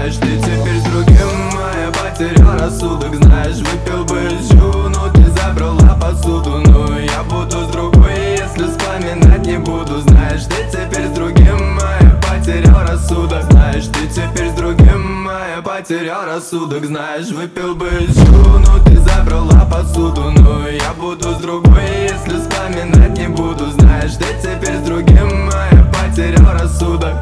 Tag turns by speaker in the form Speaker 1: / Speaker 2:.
Speaker 1: знаешь, ты теперь с другим, а я потерял рассудок. Знаешь, выпил бы жу, но ты забрала посуду. Ну я буду с другой, если вспоминать не буду. Знаешь, ты теперь с другим, а я потерял рассудок. Знаешь, ты теперь с другим, а я потерял рассудок. Знаешь, выпил бы жу, но ты забрала посуду. Ну я буду с другой, если вспоминать не буду. Знаешь, ты теперь с другим, а я потерял рассудок.